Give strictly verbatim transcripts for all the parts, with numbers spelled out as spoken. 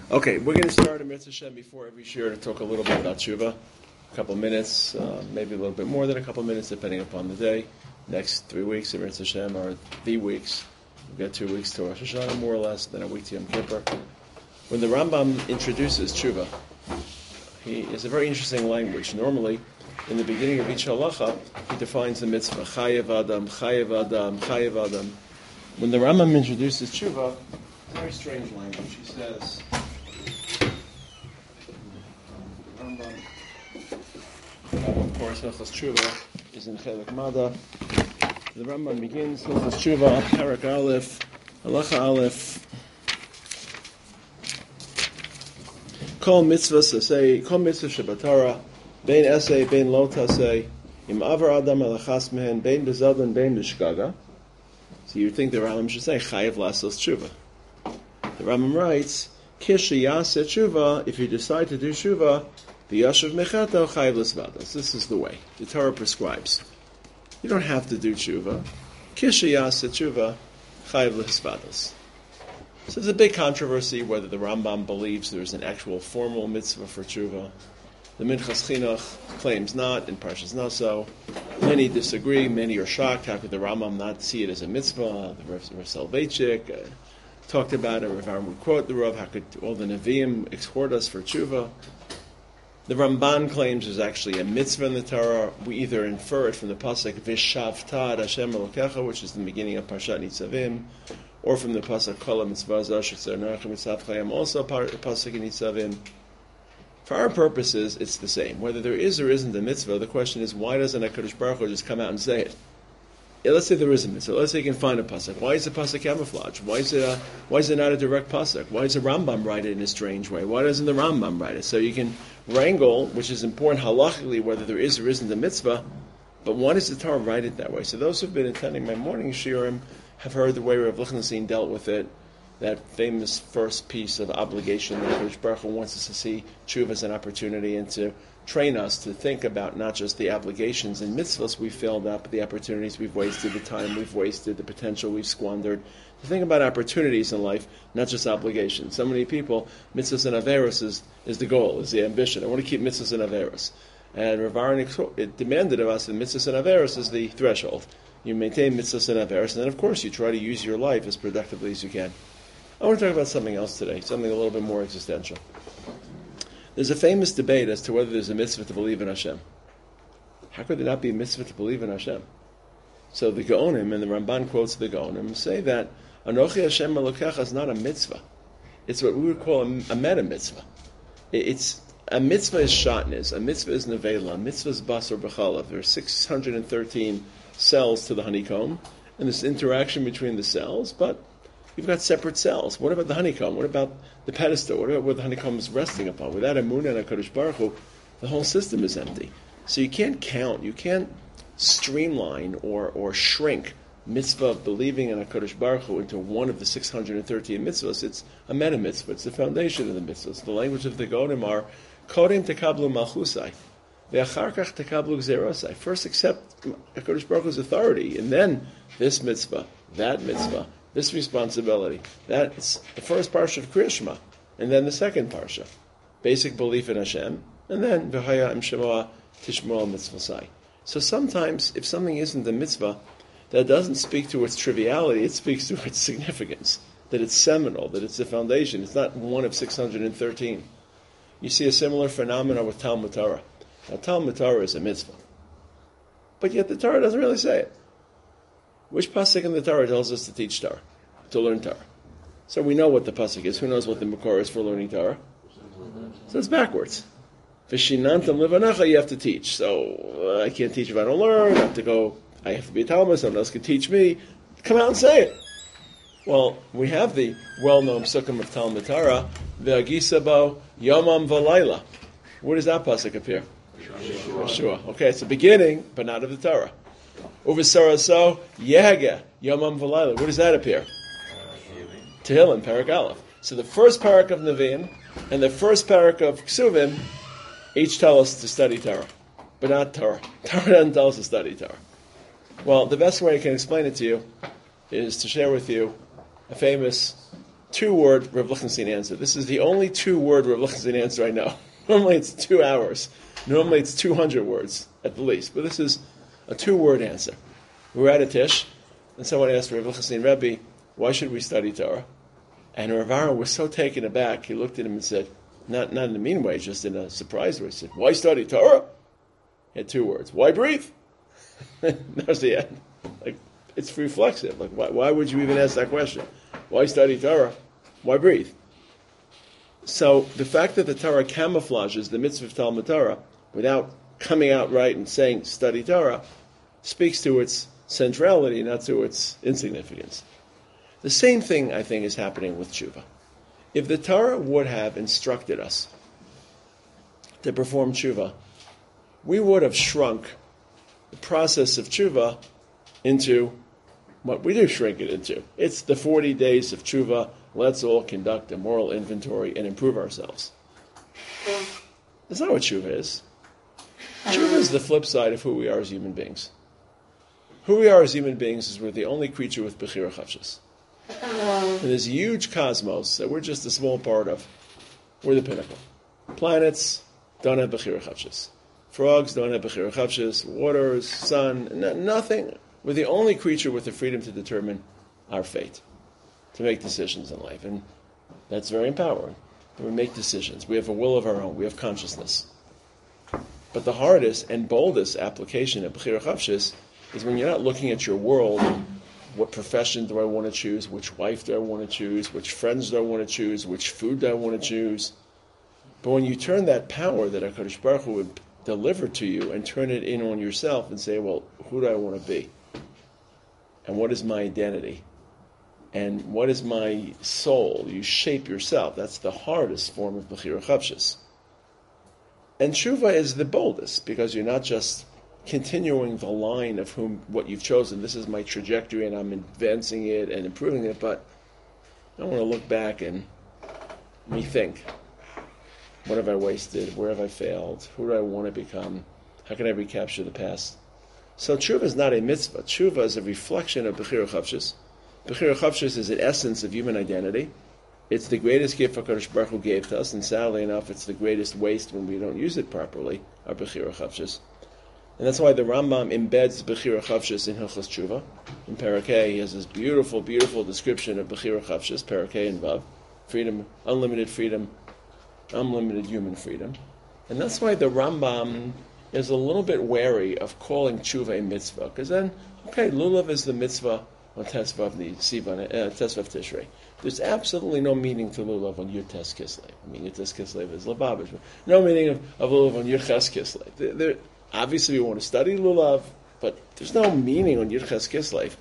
Okay, we're going to start in Mitzvah Shem before every year to talk a little bit about Tshuva. A couple minutes, uh, maybe a little bit more than a couple minutes, depending upon the day. Next three weeks of Mitzvah Shem are the weeks. We've got two weeks to Rosh Hashanah, more or less, then a week to Yom Kippur. When the Rambam introduces Tshuva, he is a very interesting language. Normally, in the beginning of each halacha, he defines the mitzvah. Chayev Adam, Chayev Adam, Chayev Adam. When the Rambam introduces Tshuva, it's a very strange language. He says, Rambam, of course, Hilchos Tshuva is in Chelek Mada. The Rambam begins Hilchos Tshuva, Parak Aleph, Halacha Aleph. Kol mitzvah say, Kol mitzvah shebatara, bein esay, bein lo tasay, im avar adam alachas mehen, bein bezadon, bein b'shgaga. So you think the Rambam should say, Chayev lasos tshuva. The Rambam writes, Kish yaseh tshuva, if you decide to do tshuva, v'yashav mechato chayev l'svados. This is the way. The Torah prescribes. You don't have to do tshuva. Kish yaseh tshuva, chayev l'svados. So there's a big controversy whether the Rambam believes there's an actual formal mitzvah for tshuva. The Minchas Chinuch claims not, in Parshas Naso. Many disagree, many are shocked. How could the Rambam not see it as a mitzvah? The Rav Soloveitchik uh, talked about it. Rav Aaron would quote the Rav, how could all the Nevi'im exhort us for tshuva? The Ramban claims there's actually a mitzvah in the Torah. We either infer it from the pasuk V'shavta ad Hashem Elokecha, which is the beginning of Parshat Nitzavim, or from the pasuk Kol HaMitzvah Zashik Tzarnach Mitzvah Chayim, also part of the pasuk in Nitzavim. For our purposes, it's the same. Whether there is or isn't a mitzvah, the question is, why doesn't HaKadosh Baruch Hu just come out and say it? Yeah, let's say there is a mitzvah. Let's say you can find a pasuk. Why is the pasuk camouflage? Why is it a, why is it not a direct pasuk? Why does the Rambam write it in a strange way? Why doesn't the Rambam write it? So you can wrangle, which is important halachically, whether there is or isn't a mitzvah, but why does the Torah write it that way? So those who've been attending my morning shiurim have heard the way Rav Lichtenstein dealt with it, that famous first piece of obligation that HaKadosh Baruch Hu wants us to see tshuva as an opportunity and to train us to think about not just the obligations and mitzvahs we've filled up, but the opportunities we've wasted, the time we've wasted, the potential we've squandered. To think about opportunities in life, not just obligations. So many people, mitzvahs and averos is, is the goal, is the ambition. I want to keep mitzvahs and averos. And Rav Aaron it demanded of us that mitzvahs and averos is the threshold. You maintain mitzvahs and averos, and then of course you try to use your life as productively as you can. I want to talk about something else today, something a little bit more existential. There's a famous debate as to whether there's a mitzvah to believe in Hashem. How could there not be a mitzvah to believe in Hashem? So the Gaonim, and the Ramban quotes the Gaonim, say that Anochi Hashem Elokecha is not a mitzvah. It's what we would call a, a meta mitzvah. It's a mitzvah is shatnez, a mitzvah is nevela, a mitzvah is basar b'chalav. There are six hundred thirteen cells to the honeycomb, and this interaction between the cells, but you've got separate cells. What about the honeycomb? What about the pedestal? What about what the honeycomb is resting upon? Without Emunah and HaKadosh Baruch Hu, the whole system is empty. So you can't count, you can't streamline or, or shrink mitzvah of believing in HaKadosh Baruch Hu into one of the six hundred thirteen mitzvahs. It's a meta mitzvah. It's the foundation of the mitzvahs. The language of the Godim are Kodem tekablu malchusai, ve'achar kach tekablu gzerosai. First accept HaKadosh Baruch Hu's authority, and then this mitzvah, that mitzvah, this responsibility. That's the first parsha of Kriyat Shema, and then the second parsha. Basic belief in Hashem, and then V'haya im shemoah tishmoah mitzvasai. So sometimes, if something isn't a mitzvah, that doesn't speak to its triviality, it speaks to its significance, that it's seminal, that it's the foundation. It's not one of six hundred thirteen. You see a similar phenomenon with Talmud Torah. Now, Talmud Torah is a mitzvah, but yet the Torah doesn't really say it. Which pasuk in the Torah tells us to teach Torah, to learn Torah? So we know what the pasuk is. Who knows what the makor is for learning Torah? So it's backwards. V'shinantam levanecha, you have to teach. So uh, I can't teach if I don't learn. I have to go. I have to be a Talmud. Someone else can teach me. Come out and say it. Well, we have the well-known psukim of Talmud Torah. Ve'agisabo yomam v'layla. Where does that pasuk appear? Sure. Okay, it's the beginning, but not of the Torah. Uvesaraso yehege yomam v'layla. Where does that appear? Tehillim, Parak Aleph. So the first parak of Nevi'im and the first parak of Ksuvim each tell us to study Torah, but not Torah. Torah doesn't tell us to study Torah. Well, the best way I can explain it to you is to share with you a famous two-word Rav Lichtenstein answer. This is the only two-word Rav Lichtenstein answer I know. Normally it's two hours. Normally it's two hundred words at the least. But this is a two-word answer. We were at a Tish, and someone asked Rav Lichtenstein, Rebbe, why should we study Torah? And Rav Aaron was so taken aback, he looked at him and said, not, not in a mean way, just in a surprised way, he said, why study Torah? He had two words. Why breathe? That was the end. Like, it's reflexive. Like, why, why would you even ask that question? Why study Torah? Why breathe? So the fact that the Torah camouflages the mitzvah of Talmud Torah without coming out right and saying study Torah speaks to its centrality, not to its insignificance. The same thing, I think, is happening with tshuva. If the Torah would have instructed us to perform tshuva, we would have shrunk the process of tshuva into what we do shrink it into. It's the forty days of tshuva. Let's all conduct a moral inventory and improve ourselves. That's not what tshuva is. Tshuva is the flip side of who we are as human beings. Who we are as human beings is we're the only creature with Bechira Chavshus. In this huge cosmos that we're just a small part of, we're the pinnacle. Planets don't have Bechira Chavshus. Frogs don't have Bechira Chavshus. Waters, sun, no, nothing. We're the only creature with the freedom to determine our fate, to make decisions in life. And that's very empowering. We make decisions. We have a will of our own. We have consciousness. But the hardest and boldest application of Bechira Chavshus is when you're not looking at your world. What profession do I want to choose? Which wife do I want to choose? Which friends do I want to choose? Which food do I want to choose? But when you turn that power that HaKadosh Baruch Hu would deliver to you and turn it in on yourself and say, well, who do I want to be? And what is my identity? And what is my soul? You shape yourself. That's the hardest form of Bechira Chavshus. And Tshuva is the boldest, because you're not just continuing the line of whom what you've chosen. This is my trajectory, and I'm advancing it and improving it. But I want to look back and rethink. What have I wasted? Where have I failed? Who do I want to become? How can I recapture the past? So tshuva is not a mitzvah. Tshuva is a reflection of Bechira Chavshus. Bechira Chavshus is an essence of human identity. It's the greatest gift HaKadosh Baruch Hu gave to us, and sadly enough, it's the greatest waste when we don't use it properly, our Bechira Chavshus. And that's why the Rambam embeds Bechira Chavshus in Hilchos Tshuva. In Parakeh, he has this beautiful, beautiful description of Bechira Chavshus, Parakeh and Vav, freedom, unlimited freedom, unlimited human freedom. And that's why the Rambam is a little bit wary of calling Tshuva a mitzvah, because then, okay, Lulav is the mitzvah on Tesvav Sivan, uh, Tesvav Tishrei. There's absolutely no meaning to Lulav on Yud Tes Kislev. I mean, Yud Tes Kislev is Lubavitch. No meaning of, of Lulav on Yud Ches Kislev. There, there, obviously, we want to study Lulav, but there's no meaning on Yud Ches Kislev.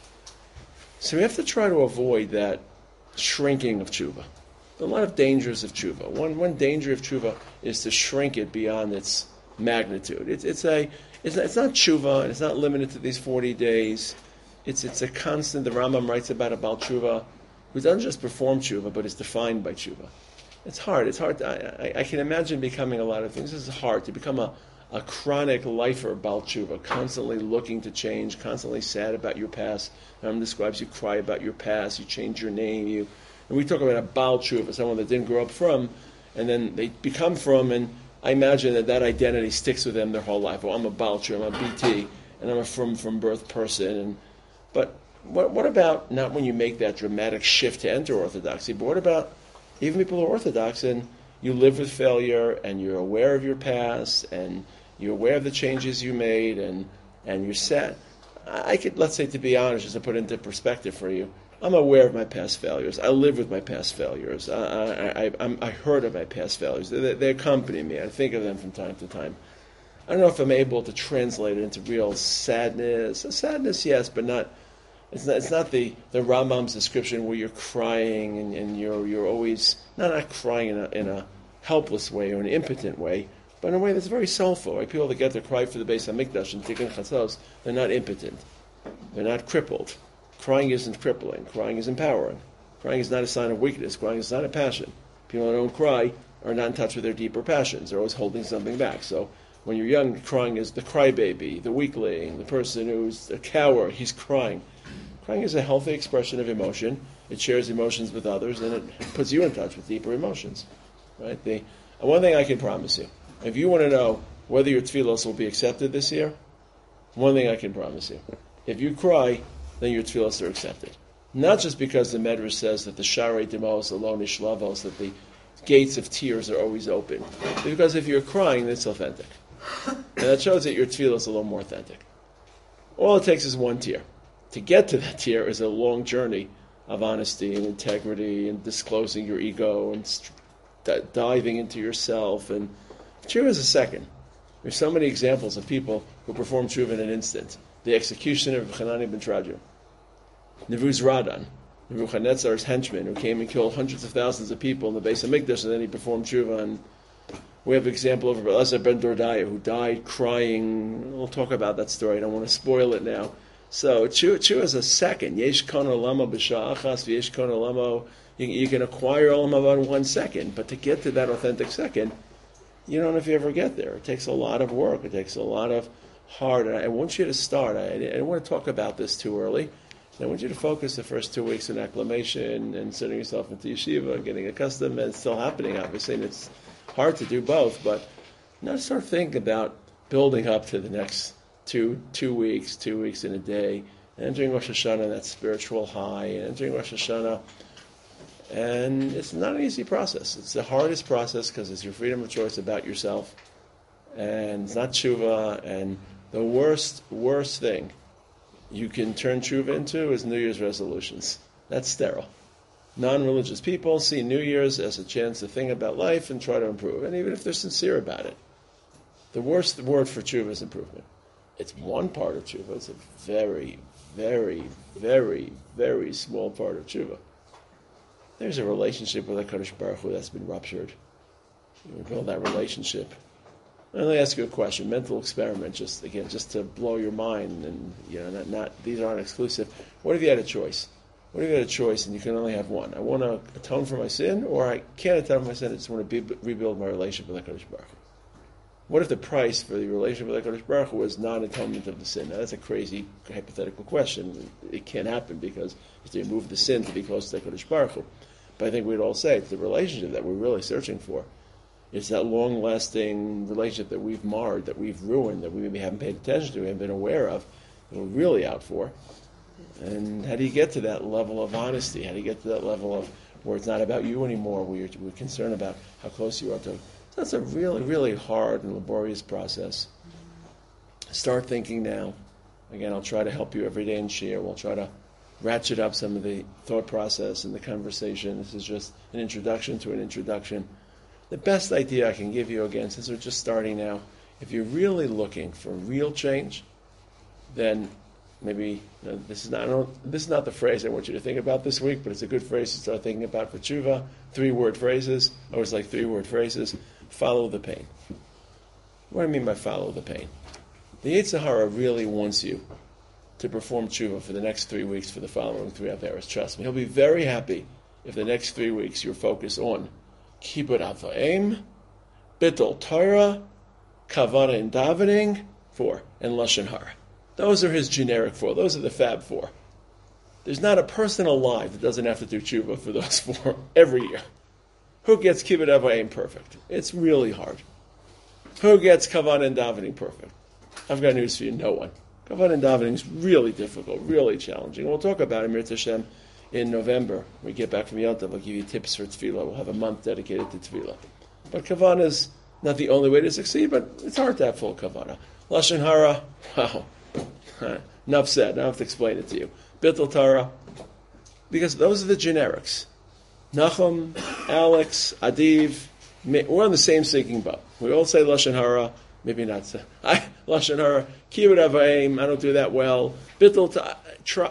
So we have to try to avoid that shrinking of Tshuva. There are a lot of dangers of Tshuva. One, one danger of Tshuva is to shrink it beyond its magnitude. It's, it's, a, it's, it's not Tshuva, and it's not limited to these forty days. It's it's a constant. The Rambam writes about a Baal Tshuva who doesn't just perform Tshuva, but is defined by Tshuva. It's hard. It's hard. To, I, I can imagine becoming a lot of things. This is hard to become a, a chronic lifer Baal Tshuva, constantly looking to change, constantly sad about your past. The Rambam describes you cry about your past, you change your name, you. And we talk about a Baal Tshuva, someone that didn't grow up from, and then they become from, and I imagine that that identity sticks with them their whole life. Well, I'm a Baal Tshuva, I'm a B T, and I'm a from from birth person. And But what, what about not when you make that dramatic shift to enter Orthodoxy, but what about even people who are Orthodox and you live with failure and you're aware of your past and you're aware of the changes you made and, and you're sad? I could, let's say, to be honest, just to put it into perspective for you, I'm aware of my past failures. I live with my past failures. I, I, I, I'm, I heard of my past failures. They, they accompany me. I think of them from time to time. I don't know if I'm able to translate it into real sadness. Sadness, yes, but not... It's not, it's not the, the Rambam's description where you're crying and, and you're you're always, not, not crying in a, in a helpless way or an impotent way, but in a way that's very soulful. Right? People that get to cry for the Beis HaMikdash and Tikkun Chatzos, they're not impotent. They're not crippled. Crying isn't crippling. Crying is empowering. Crying is not a sign of weakness. Crying is not a passion. People that don't cry are not in touch with their deeper passions. They're always holding something back. So when you're young, crying is the crybaby, the weakling, the person who's a coward. He's crying. Crying is a healthy expression of emotion. It shares emotions with others, and it puts you in touch with deeper emotions. Right? The one thing I can promise you, if you want to know whether your tefillos will be accepted this year, one thing I can promise you: if you cry, then your tefillos are accepted. Not just because the Medrash says that the Sharei Demos Alon Ishlavos, that the gates of tears are always open, but because if you're crying, then it's authentic, and that shows that your tefillah is a little more authentic. All it takes is one tear. To get to that tear is a long journey of honesty and integrity and disclosing your ego and st- diving into yourself. And tshuva is a second. There's so many examples of people who perform tshuva in an instant. The execution of Hanani ben Traju, Nebuzaradan, Nebuchadnezzar's henchman, who came and killed hundreds of thousands of people in the Beis Hamikdash, and then he performed tshuva. And we have an example of Elazar ben Dordaya, who died crying. We'll talk about that story. I don't want to spoil it now. So tshuva is a second. Yesh kon olamo b'sha'achas v'yesh kon olamo. You can acquire olam haba in one second, but to get to that authentic second, you don't know if you ever get there. It takes a lot of work. It takes a lot of hard. And I want you to start. I, I don't want to talk about this too early. I want you to focus the first two weeks in acclimation and setting yourself into yeshiva, getting accustomed, and it's still happening, obviously, and it's hard to do both, but now start thinking about building up to the next two two weeks, two weeks in a day, and entering Rosh Hashanah, that spiritual high, and entering Rosh Hashanah. And it's not an easy process. It's the hardest process because it's your freedom of choice about yourself, and it's not tshuva, and the worst, worst thing you can turn tshuva into is New Year's resolutions. That's sterile. Non-religious people see New Year's as a chance to think about life and try to improve, and even if they're sincere about it. The worst word for tshuva is improvement. It's one part of tshuva. It's a very, very, very, very small part of tshuva. There's a relationship with HaKadosh Baruch Hu that's been ruptured. You build that relationship. And let me ask you a question, mental experiment, just again, just to blow your mind, and you know, not, not these aren't exclusive. What if you had a choice? What if you had a choice and you can only have one? I want to atone for my sin, or I can't atone for my sin, I just want to be, rebuild my relationship with HaKadosh Baruch Hu. What if the price for the relationship with HaKadosh Baruch Hu was non-atonement of the sin? Now that's a crazy hypothetical question. It can't happen because you have to remove the sin to be close to HaKadosh Baruch Hu. But I think we'd all say it's the relationship that we're really searching for. It's that long-lasting relationship that we've marred, that we've ruined, that we maybe haven't paid attention to, haven't been aware of, that we're really out for. And how do you get to that level of honesty? How do you get to that level of where it's not about you anymore, where you're, we're concerned about how close you are to? So that's a really, really hard and laborious process. Start thinking now. Again, I'll try to help you every day and share. We'll try to ratchet up some of the thought process and the conversation. This is just an introduction to an introduction. The best idea I can give you, again, since we're just starting now, if you're really looking for real change, then maybe you know, this is not I don't, this is not the phrase I want you to think about this week, but it's a good phrase to start thinking about for tshuva. Three-word phrases. I always like three-word phrases. Follow the pain. What do I mean by follow the pain? The Yetzer Hara really wants you to perform tshuva for the next three weeks for the following three hours. Trust me, he'll be very happy if the next three weeks you're focused on Kibbud Avayim, Bittul Torah, Kavana in davening, four, and Lashon Hara. Those are his generic four. Those are the fab four. There's not a person alive that doesn't have to do tshuva for those four every year. Who gets Kibbud Avayim perfect? It's really hard. Who gets Kavana in davening perfect? I've got news for you, no one. Kavana in davening is really difficult, really challenging. We'll talk about it, Mir Hashem, in November. When we get back from Yom Tov, I'll give you tips for tefillah. We'll have a month dedicated to tefillah. But Kavana is not the only way to succeed, but it's hard to have full Kavana. Lashon Hara, wow. Enough said. I don't have to explain it to you. Bittul Torah, because those are the generics. Nachum, Alex, Adiv, we're on the same sinking boat. We all say Lashon Hara, maybe not so. I, Lashon Hara, Kibbud Avayim, I don't do that well. Bittul Torah,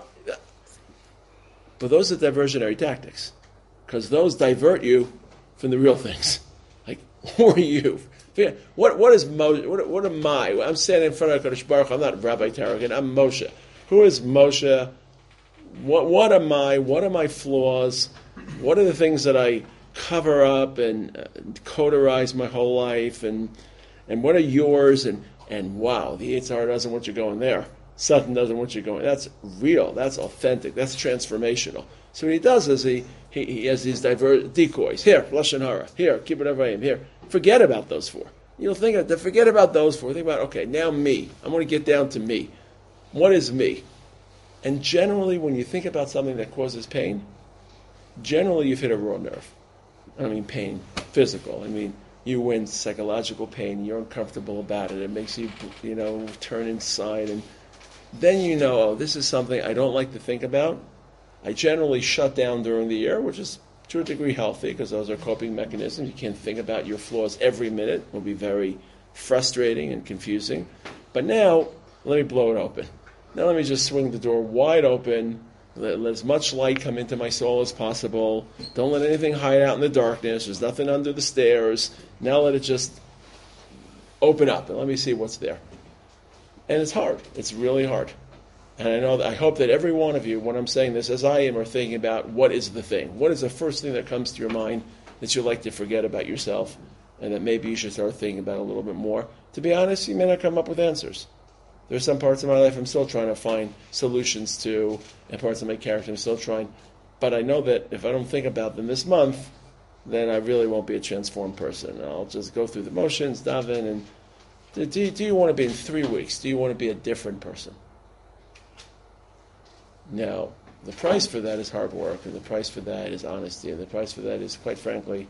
but those are diversionary tactics, because those divert you from the real things. Like, who are you? What what is Moshe? What, what am I? I'm standing in front of Kadosh Baruch Hu. I'm not Rabbi Taragin. I'm Moshe. Who is Moshe? What what am I? What are my flaws? What are the things that I cover up and uh, cauterize my whole life? And and what are yours? And and wow, the Yetzer Hara doesn't want you going there. Satan doesn't want you going. That's real. That's authentic. That's transformational. So what he does is he he, he has these diverse decoys. Here, lashon hara. Here, kibbut avayim. Here, forget about those four. You'll think of, forget about those four. Think about, okay, now me. I want to get down to me. What is me? And generally, when you think about something that causes pain, generally you've hit a raw nerve. I don't mean pain, physical. I mean, you win psychological pain. You're uncomfortable about it. It makes you, you know, turn inside. And then you know, oh, this is something I don't like to think about. I generally shut down during the year, which is to a degree healthy, because those are coping mechanisms. You can't think about your flaws every minute. It will be very frustrating and confusing. But now, let me blow it open. Now let me just swing the door wide open. Let, let as much light come into my soul as possible. Don't let anything hide out in the darkness. There's nothing under the stairs. Now let it just open up and let me see what's there. And it's hard. It's really hard. And I know that I hope that every one of you, when I'm saying this, as I am, are thinking about what is the thing. What is the first thing that comes to your mind that you like to forget about yourself, and that maybe you should start thinking about a little bit more. To be honest, you may not come up with answers. There's some parts of my life I'm still trying to find solutions to, and parts of my character I'm still trying. But I know that if I don't think about them this month, then I really won't be a transformed person. I'll just go through the motions, daven, and do, do, do you want to be in three weeks? Do you want to be a different person? Now, the price for that is hard work, and the price for that is honesty, and the price for that is, quite frankly,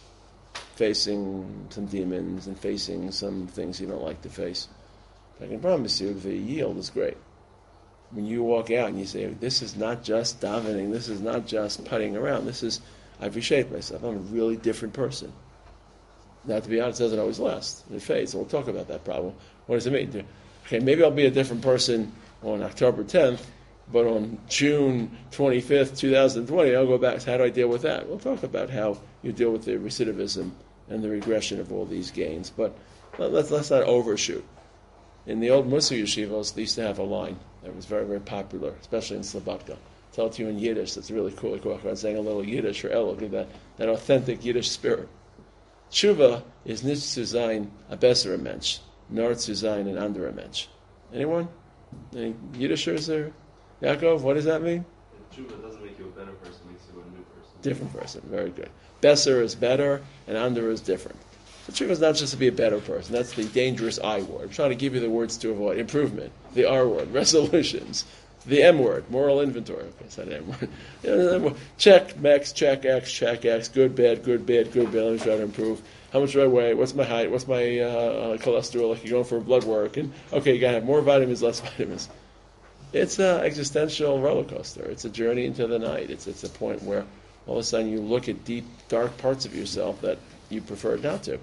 facing some demons and facing some things you don't like to face. But I can promise you, the yield is great. When you walk out and you say, this is not just davening, this is not just putting around, this is, I've reshaped myself, I'm a really different person. Now, to be honest, it doesn't always last. It fades, and we'll talk about that problem. What does it mean? Okay, maybe I'll be a different person on October tenth, but on June twenty-fifth, twenty twenty, I'll go back. So how do I deal with that? We'll talk about how you deal with the recidivism and the regression of all these gains. But let's, let's not overshoot. In the old Mussar yeshivos, they used to have a line that was very, very popular, especially in Slobodka. Tell it to you in Yiddish. That's really cool. Like walk around saying a little Yiddish or Elok, look at that, that authentic Yiddish spirit. Tshuva is nicht zu sein a besserer Mensch, nor zu sein an anderer Mensch. Anyone? Any Yiddishers there? Yaakov, what does that mean? Tshuva doesn't make you a better person, it makes you a new person. Different person, very good. Besser is better, and under is different. So tshuva is not just to be a better person. That's the dangerous I word. I'm trying to give you the words to avoid. Improvement, the R word, resolutions, the M word, moral inventory. Okay, it's not M word. Check, max, check, X, check, X, good, bad, good, bad, good, bad. Let me try to improve. How much do I weigh? What's my height? What's my uh, uh, cholesterol? Like you're going for blood work. And okay, you got to have more vitamins, less vitamins. It's an existential roller coaster. It's a journey into the night. It's it's a point where all of a sudden you look at deep, dark parts of yourself that you prefer not to.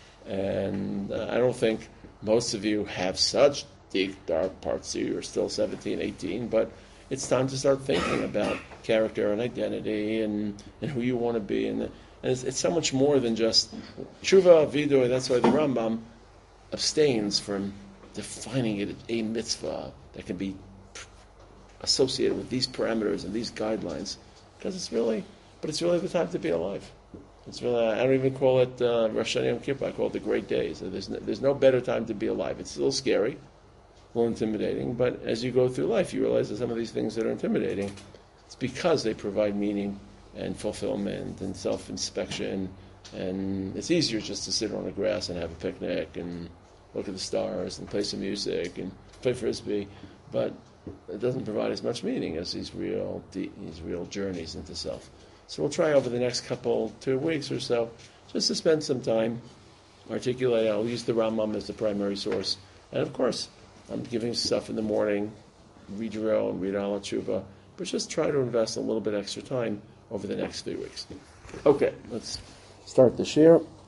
And uh, I don't think most of you have such deep, dark parts of you. You're still seventeen, eighteen, but it's time to start thinking about character and identity and, and who you want to be. And, and it's, it's so much more than just tshuva, vidu, and that's why the Rambam abstains from defining it as a mitzvah that can be associated with these parameters and these guidelines, because it's really, but it's really the time to be alive. It's really, I don't even call it uh, Rosh Hashanah Yom Kippur. I call it the great days. There's no, there's no better time to be alive. It's a little scary, a little intimidating, but as you go through life, you realize that some of these things that are intimidating, it's because they provide meaning and fulfillment and self-inspection, and it's easier just to sit on the grass and have a picnic and look at the stars and play some music and play frisbee, but it doesn't provide as much meaning as these real these real journeys into self. So we'll try over the next couple, two weeks or so, just to spend some time articulating. I'll use the Rambam as the primary source. And of course, I'm giving stuff in the morning, read Yirel and read Ala Tshuva, but just try to invest a little bit extra time over the next three weeks. Okay, let's start this year.